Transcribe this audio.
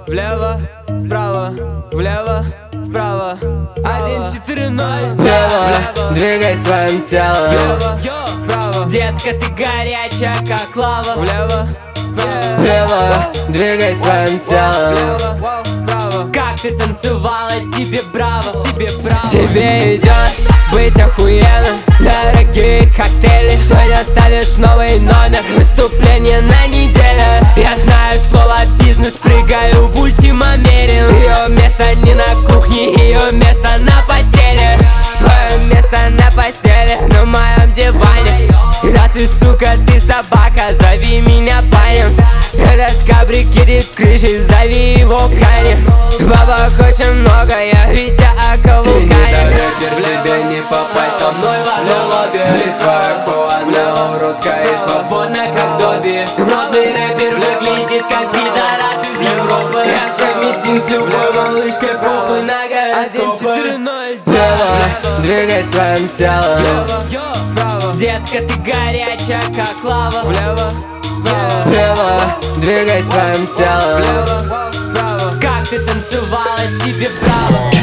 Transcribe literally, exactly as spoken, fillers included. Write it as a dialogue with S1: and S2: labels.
S1: влево, вправо, влево, вправо. Один, четыре, ноль.
S2: Влево, двигай своим телом.
S1: Влево, вправо. Детка, ты горячая, как лава. Влево,
S2: Влево, двигай своим телом.
S1: влево, вправо. Как ты танцевала, тебе браво, тебе браво.
S2: Тебе идет быть охуенным. Дорогие коктейли. Сегодня ставишь новый номер. Выступление на неделю. Я знаю слово бизнес, прыгаю в ультимамерин. Ее место не на кухне, ее место на постели. Твое место на постели, на моем диване. Да ты сука, ты собака, зови меня парнем. Этот кабрик едет крышей, зови его Кани. Бабок очень много, я Витя Акавукани.
S1: Тебе не попасть со мной в одном лобби.
S2: Твоя холодная уродка и
S1: Свободно, как Добби. Модный рэпер выглядит как пидорас из Европы.
S2: Я совместим с любой малышкой, похуй на
S1: Один, четыре,
S2: гороскопы.
S1: ноль.
S2: Влево, двигай своим телом.
S1: Вправо. Детка, ты горячая, как лава. Влево,
S2: Влево, двигай своим телом.
S1: вправо. Как ты танцевала, тебе браво.